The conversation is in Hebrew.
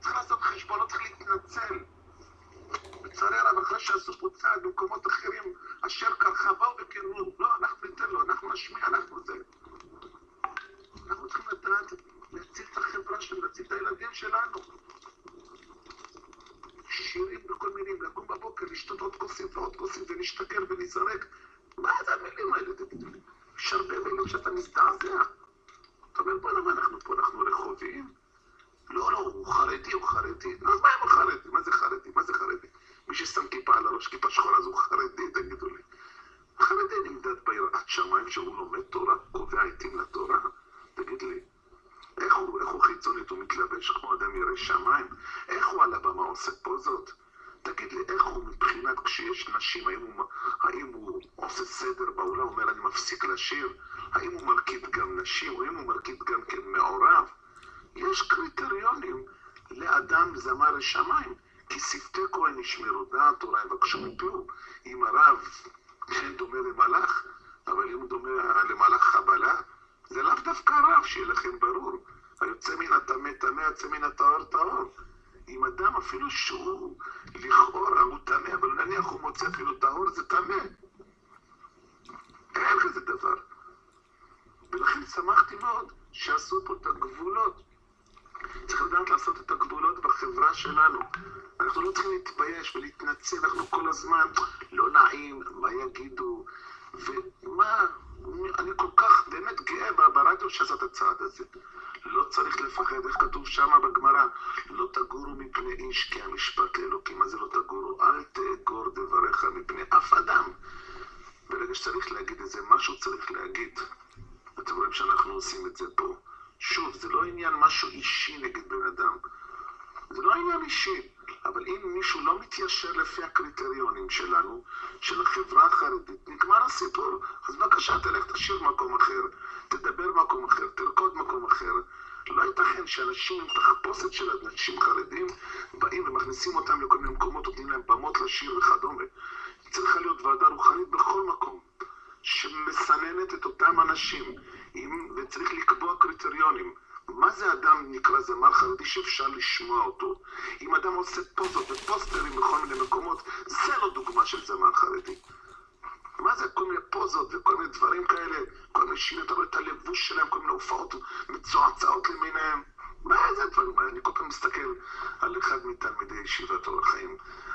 צריך לעשות חשבון, לא צריך להתנצל. בצערי הרב, אחרי שעשו פה צעד במקומות אחרים, אשר ככה באו וקראו, לא, אנחנו ניתן לו, אנחנו נשמיע, אנחנו זה. אנחנו צריכים לדעת להציל את החברה שלנו, להציל את הילדים שלנו. שירים בכל מילים, לקום בבוקר, לשתות עוד כוסים ועוד כוסים, ונשתגר ונזרק. מה זה המילים האלה? יש הרבה מילים שאתה מזדעזע. אתה אומר, בוא נאמר, אנחנו פה, אנחנו רחובים. לא, הוא חרדי, הוא חרדי. אז מה אם הוא חרדי? מה זה חרדי? מה זה חרדי? מי ששם כיפה על הראש, כיפה שחורה, אז הוא חרדי, תגידו לי. החרדי נמדד ביראת שמיים שהוא לומד תורה, קובע עיתים לתורה. תגיד לי, איך הוא חיצונית? הוא מתלבש כמו אדם ירא שמיים? איך הוא על הבמה עושה פוזות? תגיד לי, איך הוא מבחינת כשיש נשים, האם הוא עושה סדר בעולם, אומר אני מפסיק לשיר? האם הוא מרקיד גם נשים? או האם הוא מרקיד גם כן מעורב? יש קריטריונים לאדם זמר השמיים, כי שפתי כהן ישמרו דעת תורה יבקשו מפיהו. אם הרב כן דומה למלאך, אבל אם הוא דומה למלאך חבלה, זה לאו דווקא רב, שיהיה לכם ברור. היוצא מן הטמא טמא, יוצא מן הטהור טהור. אם אדם אפילו שהוא לכאורה הוא טמא, אבל נניח הוא מוצא אפילו טהור, זה טמא. אין כזה דבר. ולכן שמחתי מאוד שעשו פה את הגבולות. צריך לדעת לעשות את הגבולות בחברה שלנו. אנחנו לא צריכים להתבייש ולהתנצל, אנחנו כל הזמן לא נעים, מה יגידו, ומה, אני כל כך באמת גאה ברדיו שעשה את הצעד הזה. לא צריך לפחד, איך כתוב שמה בגמרא, לא תגורו מפני איש כי המשפט לאלוקים. מה זה לא תגורו? אל תגור דבריך מפני אף אדם. ברגע שצריך להגיד את זה, משהו צריך להגיד. אתם רואים שאנחנו עושים את זה פה. שוב, זה לא עניין משהו אישי נגד בן אדם. זה לא עניין אישי. אבל אם מישהו לא מתיישר לפי הקריטריונים שלנו, של החברה החרדית, נגמר הסיפור. אז בבקשה, תלך תשאיר מקום אחר, תדבר מקום אחר, תרקוד מקום אחר. לא ייתכן שאנשים עם תחפושת של אנשים חרדים באים ומכניסים אותם לכל מיני מקומות, נותנים להם במות לשיר וכדומה. צריכה להיות ועדה רוחנית בכל מקום, שמסננת את אותם אנשים, וצריך לקבוע קריטריונים. מה זה אדם נקרא זמר חרדי שאפשר לשמוע אותו? אם אדם עושה פוזות ופוסטרים בכל מיני מקומות, זה לא דוגמה של זמר חרדי. מה זה כל מיני פוזות וכל מיני דברים כאלה? כל מיני שירים, אתה רואה את הלבוש שלהם, כל מיני הופעות מצועצעות למיניהם. מה זה הדברים האלה? אני כל פעם מסתכל על אחד מתלמידי ישיבת אור החיים.